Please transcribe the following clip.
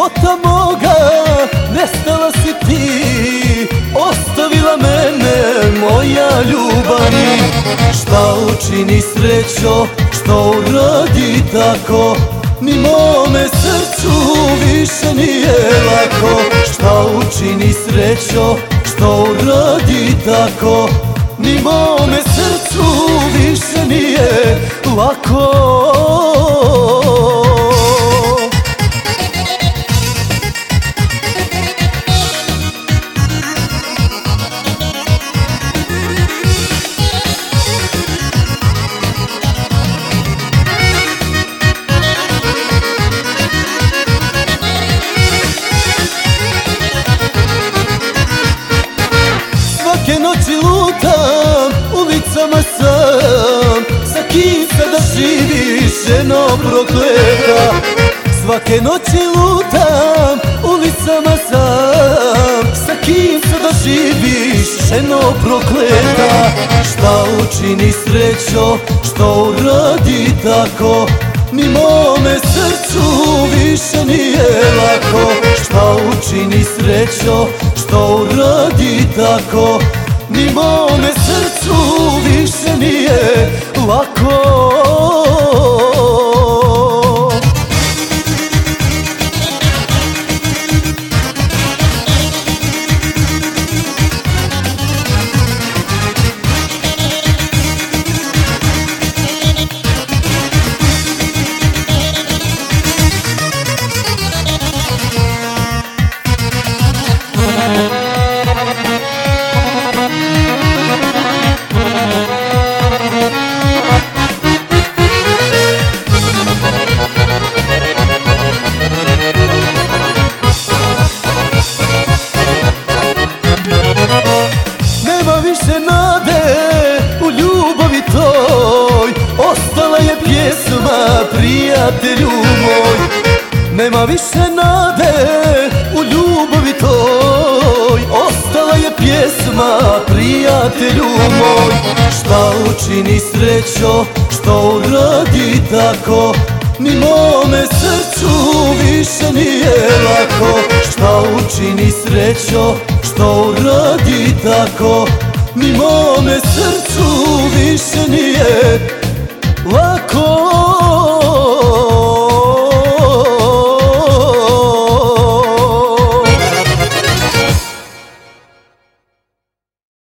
života moga nestala si ti, ostavila mene moja ljubav mi. Šta učini srećo, što uradi tako, ni mome srcu više nije lako. Šta učini srećo, što uradi tako, ni mome srcu više nije lako. Svake noći lutam, ulicama sam, sa kim sada živiš, ženo prokleta? Svake noći lutam, ulicama sam, sa kim sada živiš, ženo prokleta? Šta učini srećo, što uradi tako, ni mome srcu više nije lako. Šta učini srećo, što uradi tako, ni mome srcu više nije lako. Nema više nade u ljubavi toj, ostala je pjesma prijatelju moj. Nema više nade u ljubavi toj, ostala je pjesma prijatelju moj. Šta učini srećo, što uradi tako, ni mome srcu više nije lako. Šta učini srećo, što uradi tako, ni mome srcu više nije